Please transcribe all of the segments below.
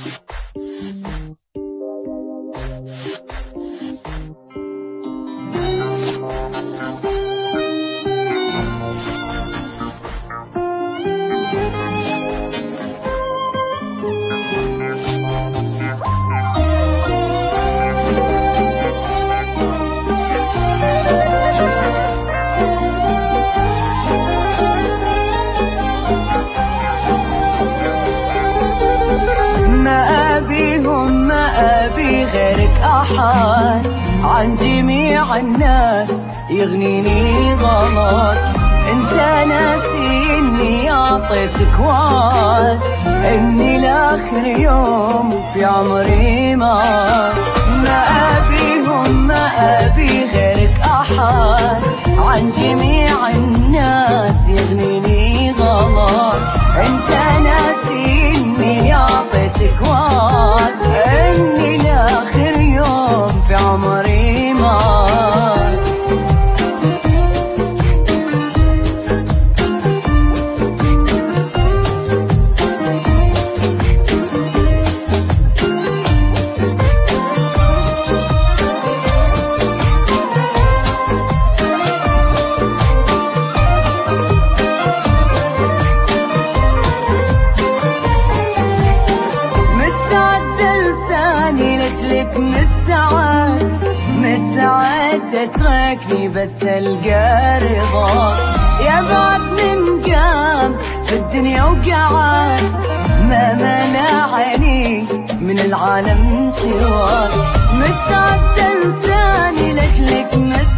غيرك أحد عن جميع الناس يغنيني غلط. انت ناسي اني اعطيتك وعد اني لاخر يوم في عمري معاك. ما ابي غيرك احد عن جميع الناس يغنيني غلط. انت ناسي اني اعطيتك وعد اني لاخر يوم في عمري معاك. لك مستعد اتركني بس القى رضاك. يا بعد من قام في الدنيا وقعد ما منعني من العالم سواك. مستعد انساني لاجلك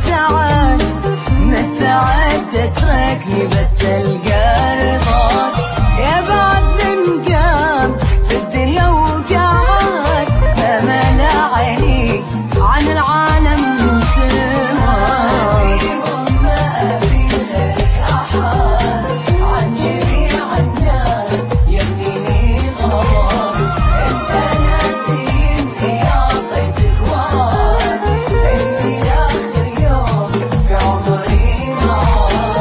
مستعد اتركني بس القى رضاك. يا بعد من قام في الدنيا وقعد ما منعني عن العالم سواك. ما أبي غيرك أحد عن جميع الناس يغنيني غلط. أنت ناسي إني أعطيتك وعد إني آخر يوم في عمري معاك.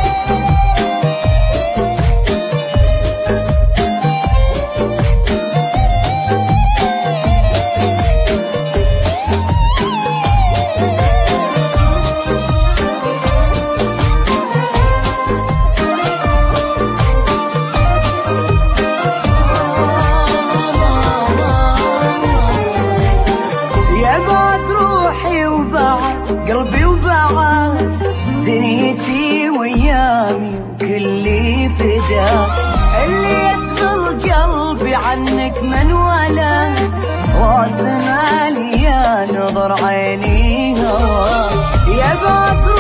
قلبي وبعد دنيتي ويامي وكلي فداك. اللي يشغل قلبي عنك من ولد راس مالي يا نظر عيني هواك. يا بعد